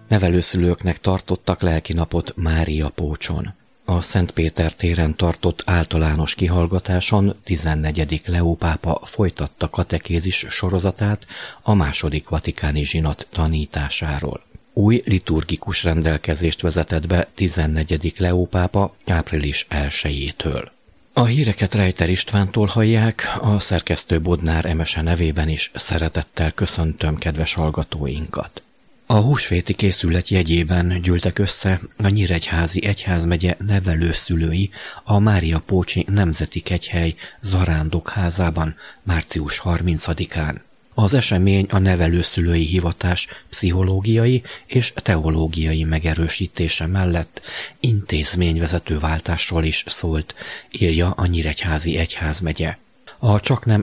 Nevelőszülőknek tartottak lelkinapot Mária Pócson. A Szent Péter téren tartott általános kihallgatáson 14. Leó pápa folytatta katekézis sorozatát a II. Vatikáni zsinat tanításáról. Új liturgikus rendelkezést vezetett be 14. Leó pápa április 1-től. A híreket Rejter Istvántól hallják, a szerkesztő Bodnár Emese nevében is szeretettel köszöntöm kedves hallgatóinkat. A húsvéti készület jegyében gyűltek össze a Nyíregyházi egyházmegye nevelőszülői a Mária Pócsi Nemzeti Kegyhely zarándokházában március 30-án. Az esemény a nevelőszülői hivatás pszichológiai és teológiai megerősítése mellett intézményvezetőváltásról is szólt, írja a Nyíregyházi egyházmegye. A csaknem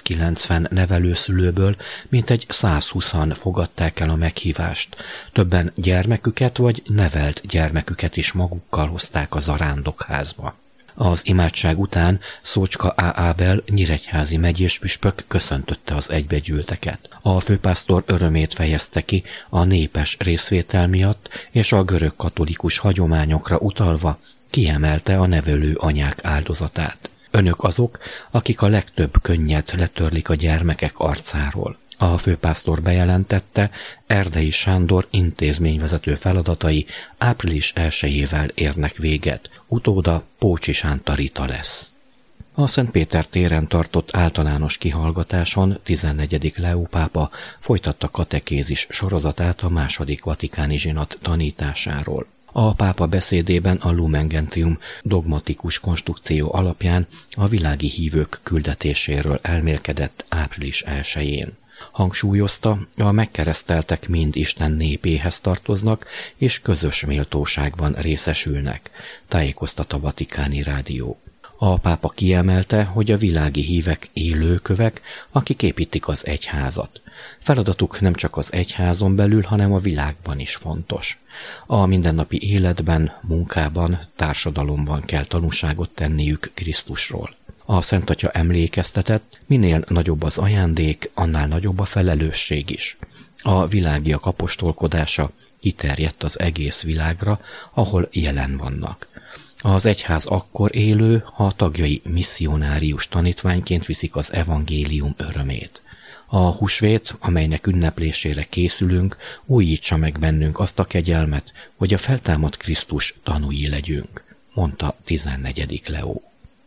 190 nevelőszülőből mintegy 120-an fogadták el a meghívást. Többen gyermeküket vagy nevelt gyermeküket is magukkal hozták a zarándokházba. Az imádság után Szócska A. Ábel nyíregyházi megyéspüspök köszöntötte az egybegyűlteket. A főpásztor örömét fejezte ki a népes részvétel miatt, és a görög katolikus hagyományokra utalva kiemelte a nevelő anyák áldozatát. Önök azok, akik a legtöbb könnyet letörlik a gyermekek arcáról. A főpásztor bejelentette, Erdei Sándor intézményvezető feladatai április 1-jével érnek véget. Utóda Pócsi Sánta Rita lesz. A Szent Péter téren tartott általános kihallgatáson 14. Leó pápa folytatta katekézis sorozatát a II. Vatikáni zsinat tanításáról. A pápa beszédében a Lumen Gentium dogmatikus konstrukció alapján a világi hívők küldetéséről elmélkedett április 1-jén. Hangsúlyozta, a megkereszteltek mind Isten népéhez tartoznak, és közös méltóságban részesülnek, tájékoztat a Vatikáni Rádió. A pápa kiemelte, hogy a világi hívek élőkövek, akik építik az egyházat. Feladatuk nem csak az egyházon belül, hanem a világban is fontos. A mindennapi életben, munkában, társadalomban kell tanúságot tenniük Krisztusról. A Szent Atya emlékeztetett, minél nagyobb az ajándék, annál nagyobb a felelősség is. A világiak apostolkodása kiterjedt az egész világra, ahol jelen vannak. Az egyház akkor élő, ha a tagjai misszionárius tanítványként viszik az evangélium örömét. A húsvét, amelynek ünneplésére készülünk, újítsa meg bennünk azt a kegyelmet, hogy a feltámadt Krisztus tanúi legyünk, mondta 14. Leó.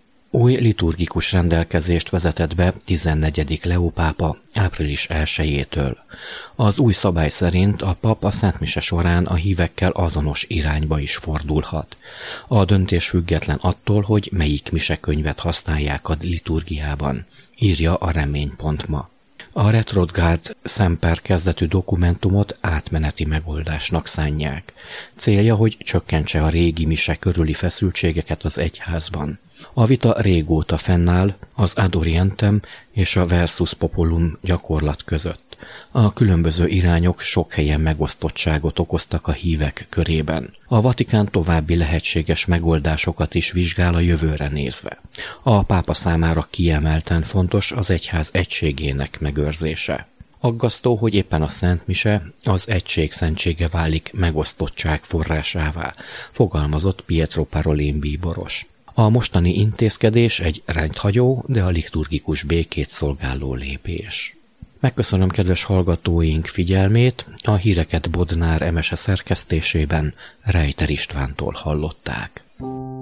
Új liturgikus rendelkezést vezetett be 14. Leó pápa április 1-től. Az új szabály szerint a pap a szentmise során a hívekkel azonos irányba is fordulhat. A döntés független attól, hogy melyik misekönyvet használják a liturgiában, írja a Remény.ma. A Retrograd Semper kezdetű dokumentumot átmeneti megoldásnak szánják. Célja, hogy csökkentse a régi mise körüli feszültségeket az egyházban. A vita régóta fennáll az Ad Orientem és a Versus Populum gyakorlat között. A különböző irányok sok helyen megosztottságot okoztak a hívek körében. A Vatikán további lehetséges megoldásokat is vizsgál a jövőre nézve. A pápa számára kiemelten fontos az egyház egységének megőrzése. Aggasztó, hogy éppen a Szent Mise az egység szentsége válik megosztottság forrásává, fogalmazott Pietro Parolin bíboros. A mostani intézkedés egy rendhagyó, de a liturgikus békét szolgáló lépés. Megköszönöm kedves hallgatóink figyelmét, a híreket Bodnár Emese szerkesztésében Rejter Istvántól hallották.